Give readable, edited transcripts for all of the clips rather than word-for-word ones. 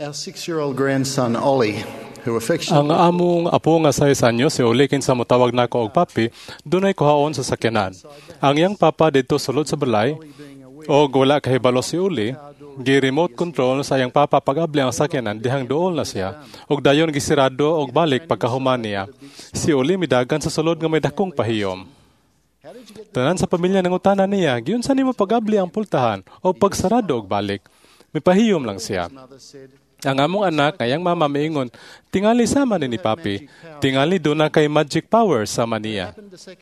Our 6-year-old grandson, Ollie, who Ang affectionately among apo nga 6 anyos, si Uli, kinsa mo tawag na ko og papi, dunay kuhaon sa sakyanan. Ang iyang papa dito sulod sa balay, o wala kahibalo si Uli, gi-remote control sa iyang papa pag-abli ang sakyanan, dihang dool na siya, og dayon gisirado og balik pagkahuman niya. Si Uli midagan sa sulod nga may dakong pahiyom. Tanan sa pamilya nangutana niya, giunsa nimo pag-abli ang pultahan o pagsarado og balik? May pahiyom lang siya. Ang among anak, ngayang mama miingon, tingali sama ni papi, tingali doon na kay magic power sama niya.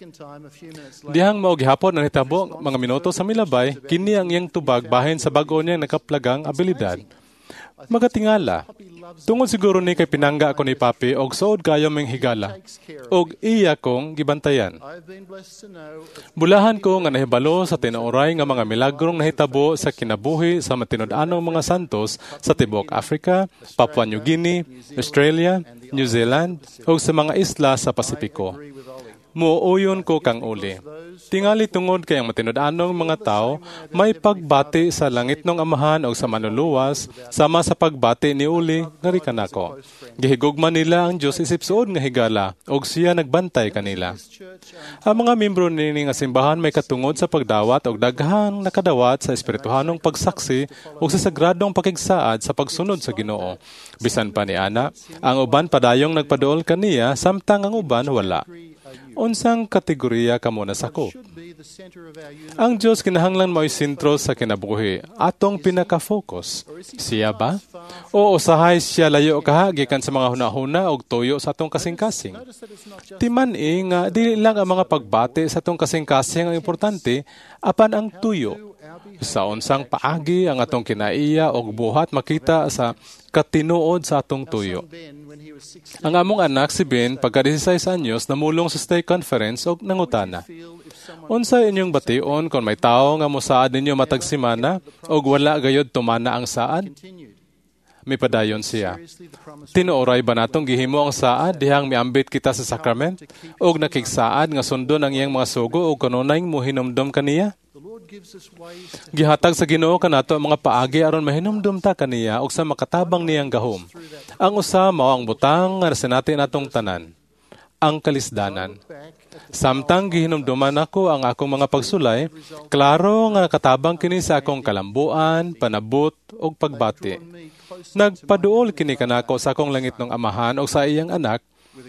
Dihang mao gihapon ang hitabo, mga minuto sa milabay, kini ang iyang tubag bahin sa bag-o niyang nakaplagang abilidad. Magatingala. Tungod siguro ni kay pinangga ako ni papi og suod kayo ming higala. Og iya kong gibantayan. Bulahan ko nga nahibalo sa tinuoray nga mga milagrong nahitabo sa kinabuhi sa matinud-anong mga santos sa tibok Africa, Papua New Guinea, Australia, New Zealand, o sa mga isla sa Pasipiko. Muuyon ko kang Uli. Tingali tungod kay ang matinud-anong mga tao may pagbati sa langit ng amahan o sa manuluwas sama sa pagbati ni Uli nga ri kanako. Gihigugma nila ang Dios isip suod nga higala og siya nagbantay kanila. Ang mga membro nini nga simbahan may katungod sa pagdawat og daghang nakadawat sa espirituhanong pagsaksi o sa sagradong pakigsaad sa pagsunod sa Ginoo. Bisan pa ni ana, ang uban padayong nagpaduol kaniya samtang ang uban wala. Unsang kategorya kamo na sako? Ang Diyos kinahanglan mo'y sentro sa kinabuhi, atong pinaka-focus. Siya ba? O usahay siya layo kaha gikan sa mga hunahuna og tuyo sa atong kasing-kasing? Timan-i nga dili lang ang mga pagbati sa atong kasing-kasing ang importante, apan ang tuyo. Sa unsang paagi ang atong kinaiya og buhat makita sa katinuod sa atong tuyo. Ang among anak si Ben, pagka 16 anyos, namulong sa stay conference o nangutana. Unsa inyong bation kung may tao nga mosaad ninyo matag semana o wala gayod tumana ang saad? May padayon siya. Tinuoray ba natong gihimo ang saad dihang miambit kita sa sakrament? O nakigsaad nga sundon ang iyang mga sugo o kanunay mo hinumdom kaniya? Gihatag sa Ginoo kanato ang mga paagi aron mahinumdum ta kaniya ug sa makatabang niyang gahom. Ang usa mao ang butang nga sinati natong tanan, ang kalisdanan. Samtang gihinumduman ako ang akong mga pagsulay, klaro nga katabang kini sa akong kalambuan, panabot ug pagbati. Nagpaduol kini kanako sa akong langitnong amahan ug sa iyang anak,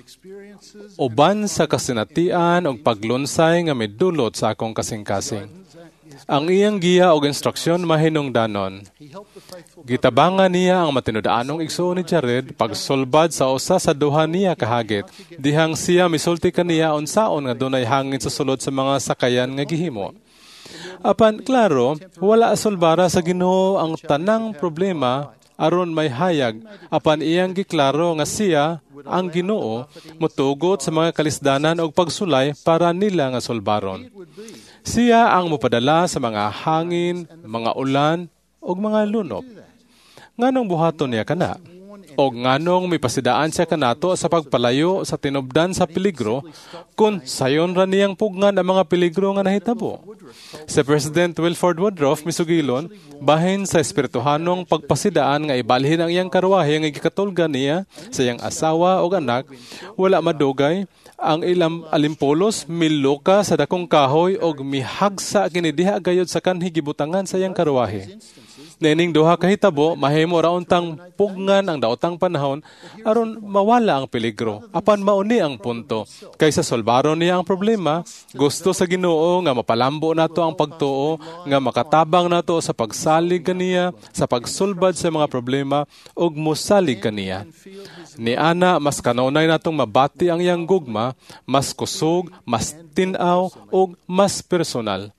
uban sa kasinatian ug paglunsay nga midulot sa akong kasing-kasing. Ang iyang giya og instruksyon mahinungdanon. Gitabangan niya ang matinud-anong igsuon ni Jared pagsulbad sa usa sa duha niya kahagit, dihang siya misulti kaniya unsaon nga dunay hangin sa sulod sa mga sakayan nga gihimo. Apan klaro, wala sulbara sa Ginoo ang tanang problema aron may hayag, apan iyang giklaro nga siya ang Ginoo mutugot sa mga kalisdanan og pagsulay para nila nga sulbaron. Siya ang mupadala sa mga hangin, mga ulan, o mga lunop. Nganong buhaton niya kana? O nganong may pasidaan siya kanato sa pagpalayo sa tinubdan sa peligro kung sayon ra niyang pugnan ang mga peligro nga nahitabo. Si President Wilford Woodruff misugilon, bahin sa espirituhanong pagpasidaan nga ibalhin ang iyang karwahe nga gikatulgan niya sa iyang asawa o anak, wala madugay, ang ilang alimpolos miluka sa dakong kahoy og mihagsa kini diha gayud sa kanhi gibutangan sa iyang karwahe. Nening duha ka hitabo mahimo ra untang pugnan ang daotang panahon aron mawala ang peligro. Apan mauni ang punto. Kaysa solbaron niya ang problema, gusto sa Ginoo nga mapalambo nato ang pagtuo, nga makatabang nato sa pagsalig kaniya, sa pagsulbad sa mga problema ug mosalig kaniya. Ni ana mas kanunay natong mabati ang iyang gugma, mas kusog, mas tin-aw ug mas personal.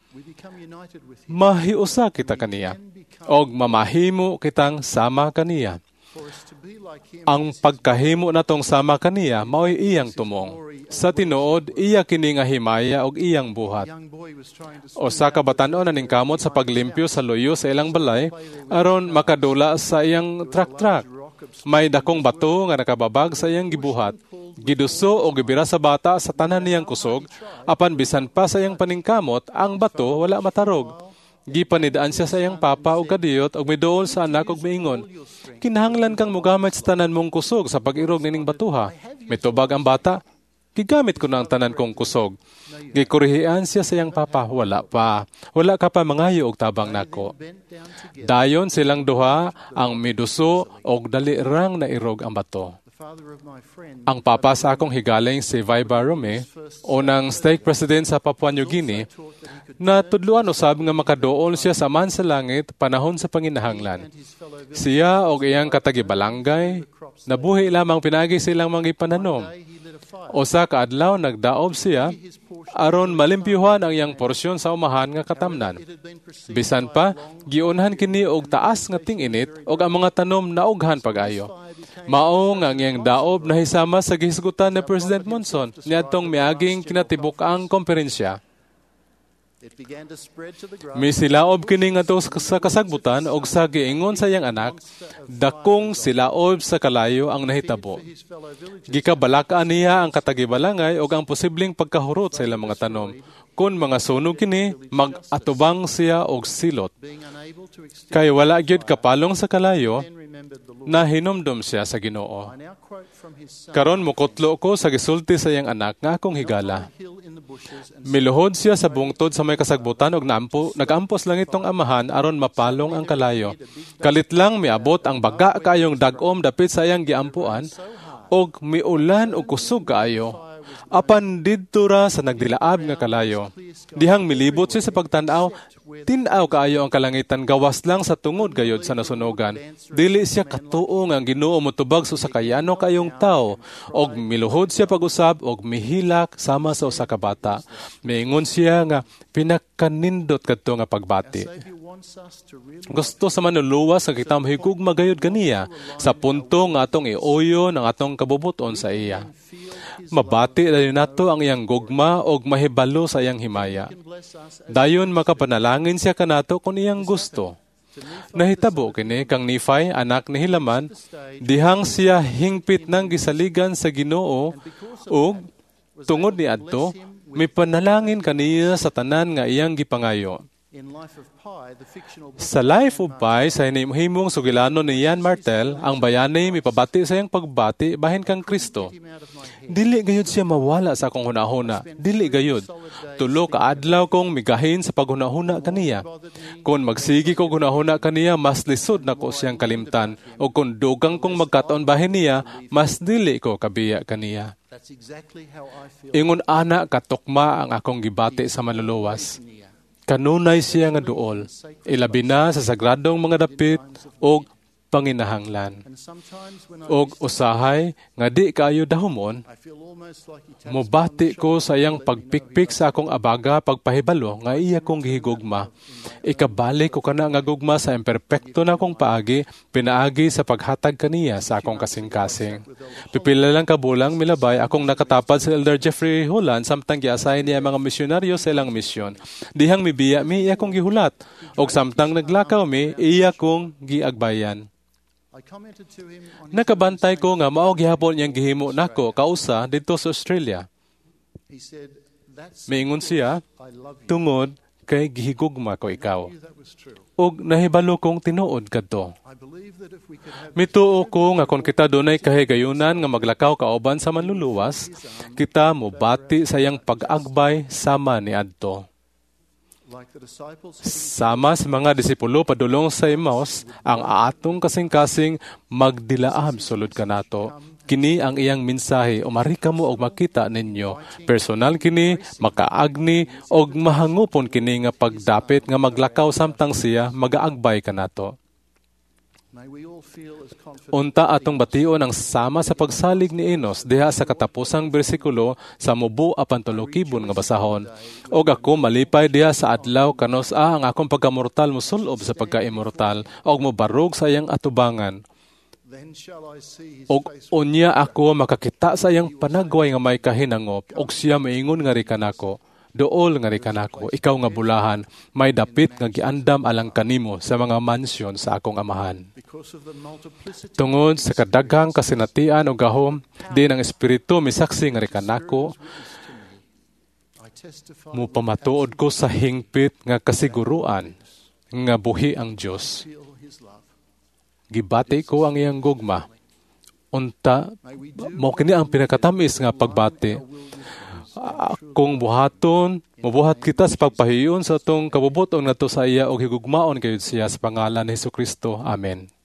Mahiusa kita kaniya og mamahimo kitang sama kaniya. Ang pagkahimo natong sama kaniya mao'y iyang tumong. Sa tinuod, iya kini nga himaya og iyang buhat. Usa ka batan-o na ningkamot sa paglimpyo sa luyo sa ilang balay aron makadula sa iyang truck. May dakong bato nga nakababag sa iyang gibuhat. Giduso o gibira sa bata sa tanan niyang kusog, apan bisan pa sa iyang paningkamot, ang bato wala matarog. Gipanidaan siya sa iyang papa o kadiyot og miduol sa anak og miingon, kinahanglan kang mogamit sa tanan mong kusog sa pag-irog nining batuha. Mitubag ang bata, gigamit ko na ang tanan kong kusog. Gikurihian siya sa iyang papa, wala pa. Wala ka pa mangayo og tabang nako. Dayon silang duha ang miduso og dali rang nairog ang bato. Ang papa sa akong higaling si Vai Barome, unang stake president sa Papua New Guinea, na tudluan usab nga makaduol siya sa man sa langit panahon sa panginahanglan. Siya og iyang katagibalangay, nabuhi lamang pinagi silang mga ipananom. Usa ka adlaw nagdaob siya aron malimpyuhan ang iyang porsyon sa umahan nga katamnan. Bisan pa, giunhan kini og taas nga ting-init og ang mga tanom naughan pag-ayo. Mao nga iyang daob nahisama sa gihisgutan ni President Monson niadtong miaging kinatibuk-ang komperensya. Misilaob kini ngadto sa kasagbutan og sa giingon sa iyang anak, dakong silaob sa kalayo ang nahitabo. Gikabalakaan niya ang katagibalangay og ang posibleng pagkahurot sa ilang mga tanom. Kung mga sunog kini, mag-atubang siya og silot. Kay wala gyud kapalong sa kalayo, na hinumdum siya sa Ginoo. Karon mukutlo ko sa gisulti sa iyang anak nga akong higala. Miluhod siya sa bungtod sa may kasagbutan og nagampos lang itong amahan aron mapalong ang kalayo. Kalit lang miabot ang baga kayong dagom dapit sa iyang giampuan og miulan og kusog kaayo. Apan didto ra sa nagdilaab nga kalayo. Dihang milibot siya sa pagtan-aw, tin-aw kaayo ang kalangitan gawas lang sa tungod gayod sa nasunogan. Dili siya katuo nga ang Ginoo motubag sa kayano kayong tao og miluhod siya pag-usab og mihilak sama sa usa ka bata. Miingon siya nga pinakanindot kadto nga pagbati. Gusto sa manuluwas nga kita mahigugma gayud ganiya sa punto nga atong ioyo ng atong kabubuton sa iya. Mabati dayon nato ang iyang gugma og mahibalo sa iyang himaya. Dayon makapanalangin siya kanato kung iyang gusto. Nahitabo kini kang Nephi, anak ni Hilaman, dihang siya hingpit nang gisaligan sa Ginoo ug tungod niadto mipanalangin kaniya sa tanan nga iyang gipangayo. Sa Life of Pi, sa hinimhimong sugilanon ni Ian Martel, ang bayani mipabati sa iyang pagbati bahin kang Kristo. Dili gayud siya mawala sa akong hunahuna. Dili gayud. Tulo ka adlaw kong migahin sa paghunahuna kaniya. Kung magsigi ko hunahuna kaniya, mas lisod na ko siyang kalimtan. O kung dugang kong magkataon bahin niya, mas dili ko kabiya kaniya. Ingon ana katukma ang akong gibati sa manluluwas. Kanunay siya nga duol, ilabi na sa sagradong mga dapit o panginahanglan. Og usahay nga di kaayo dahumon, mubati ko sa iyang pagpikpik sa akong abaga pagpahibalo nga iya kong gihigugma. Ikabalik ko kana nga gugma sa imperpekto na akong paagi, pinaagi sa paghatag kaniya sa akong kasing-kasing. Pipila lang kabulang milabay akong nakatapad sa Elder Jeffrey Hulan samtang giasahin niya mga misyonaryo sa ilang misyon. Dihang mibiya mi iya kong gihulat, og samtang naglakaw mi iya kong giagbayan. Nakabantay ko nga mao gihapon niyang gihimo nako kausa didto sa Australia. Miingon siya, tungod kay gihigugma ko ikaw. Og nahibalo kong tinuod kadto. Mituo ko nga kung kita dunay kahigayunan nga maglakaw kauban sa manluluwas, kita mobati sa iyang pag-agbay sama ni adto. Sama sa mga disipulo padulong sa Emmaus, ang aatong kasing-kasing magdilaab sulod kanato. Kini ang iyang mensahe, umari kamo og makita ninyo. Personal kini, makaagni, og mahangupon kini nga pagdapit nga maglakaw samtang siya magaagbay kanato. Unta atong bation ang sama sa pagsalig ni Enos diha sa katapusang bersikulo sa mubo apan tulokibon nga basahon. Og ako malipay diha sa adlaw kanos ang akong pagkamortal mosulob sa pagka-immortal og mobarog sa iyang atubangan. Og unya ako makakita sa iyang panagway nga may kahinangop og siya maingon nga ri kanako. Dool nga ri kanako, ikaw nga bulahan, may dapit nga giandam alang kanimo sa mga mansyon sa akong amahan. Tungod sa kadaghang kasinatian o gahom, di ng Espiritu misaksi nga ri kanako, mupamatuod ko sa hingpit nga kasiguruan nga buhi ang Dios. feel His love. Gibati ko ang iyang gugma. Unta, mao kini ang pinakatamis nga pagbati. Kung buhaton, mabuhat kita sa pagpahiyon sa atong kabubuton ngadto sa iya og higugmaon kayud siya sa pangalan ni Hesukristo. Amen.